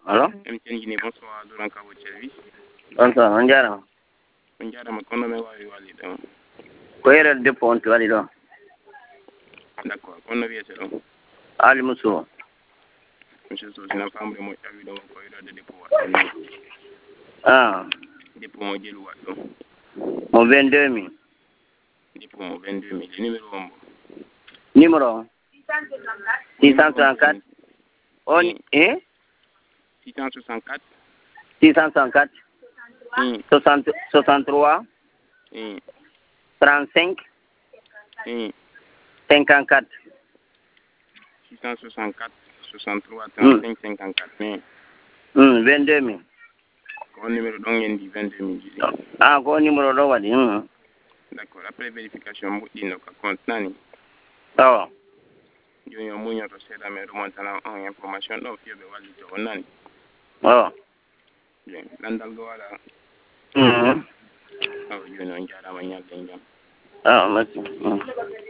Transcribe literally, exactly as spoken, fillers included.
Allo? M T N Guinée, bonsoir, Doran Cabo Service. Bonsoir, on jarama. On jarama kono me wawi walide on. Ko yerel debbo on to waɗi ɗo. D'accord, kono wiyete ɗon. Ali Mousso. Monsieur Sow, sina famre mo ƴawi ɗon ko wirade debbo waɗɗo ni. Ah. Debbo mo jelu waɗɗo. Mo vingt-deux mille. Debbo mo vingt-deux mille. Numéro on mo. Numéro six cent soixante-quatre. On eh? six cent soixante-quatre. six cent soixante-quatre. soixante, soixante-trois. trente-cinq. cinquante-quatre. six cent soixante-quatre, soixante-trois, trente-cinq, cinquante-quatre. Hmm, vingt-deux mille. Ko numéro ɗon en di vingt-deux mille. Ah, ko numéro ɗo waɗi. Hmm. D'accord, après vérification moƴƴinno ka compte nani. Awa. Joni o muñoto seeɗa mais remontana on information ɗo fiyoɓe wallito on nani. Awa. Bien, landal go waɗa. Hmm. Awa joni on jarama ñalde jam. Ah, merci.